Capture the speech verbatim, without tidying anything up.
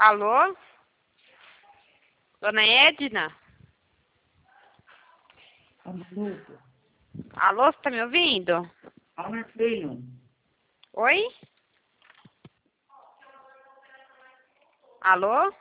Alô? Dona Edna? Alô, você tá me ouvindo? Ah, meu filho. Oi? Alô?